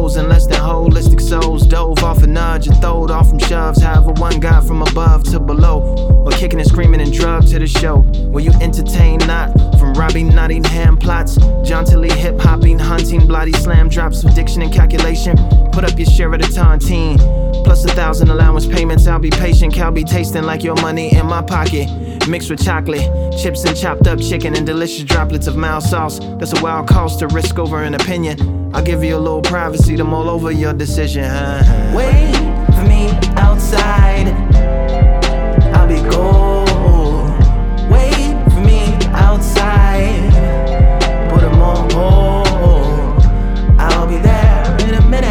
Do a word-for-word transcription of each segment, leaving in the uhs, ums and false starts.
foes and less than holistic souls. Dove off a nudge and throwed off from shoves. However, one got from above to below, or kicking and screaming and drug to the show. Will you entertain not? From robbing Nottingham plots, jauntily hip-hopping, hunting, bloody slam drops with diction and calculation. Put up your share of the tontine, plus a thousand allowance payments. I'll be patient, Cal be tasting like your money in my pocket, mixed with chocolate chips and chopped up chicken and delicious droplets of mild sauce. That's a wild cost to risk over an opinion. I'll give you a little privacy to mull over your decision. Huh? Wait for me outside, I'll be gold. Wait for me outside, put 'em on hold. I'll be there in a minute.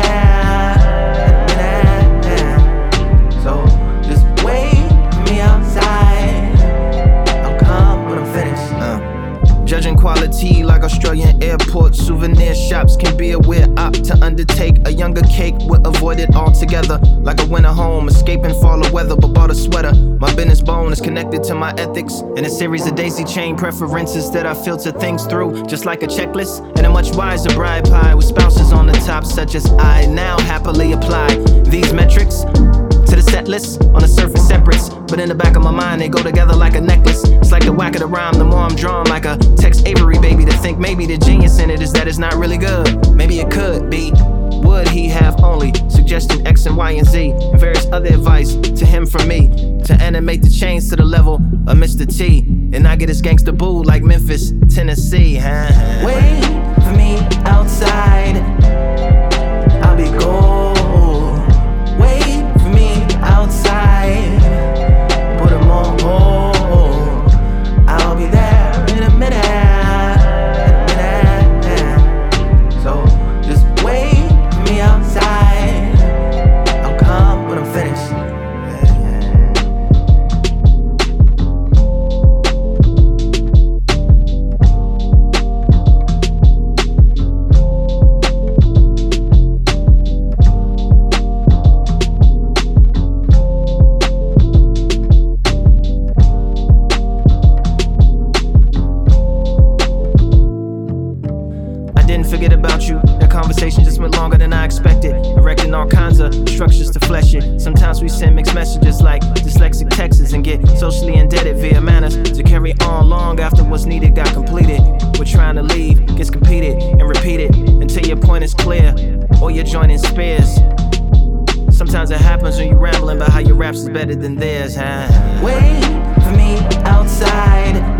Judging quality like Australian airport souvenir shops can be a weird op to undertake. A younger cake would avoid it altogether. Like a winter home, escaping fall or weather, but bought a sweater. My business bone is connected to my ethics, and a series of daisy chain preferences that I filter things through, just like a checklist. And a much wiser bride pie with spouses on the top, such as I now happily apply these metrics to the set list. On the surface separates, but in the back of my mind they go together like a necklace. It's like the whack of the rhyme, the more I'm drawn like a Tex Avery baby, to think maybe the genius in it is that it's not really good. Maybe it could be. Would he have only suggesting X and Y and Z and various other advice to him from me to animate the chains to the level of Mister T and I get his gangster boo like Memphis, Tennessee. Huh? Wait for me outside, I'll be gold. Wait for me outside, put 'em on hold. I'll be there in a minute. So just wait for me outside, I'll come when I'm finished. Forget about you. That conversation just went longer than I expected, erecting all kinds of structures to flesh it. Sometimes we send mixed messages like dyslexic texts and get socially indebted via manners to carry on long after what's needed got completed. We're trying to leave, gets competed and repeated until your point is clear or you're joining spears. Sometimes it happens when you're rambling about how your raps is better than theirs. Huh? Wait for me outside,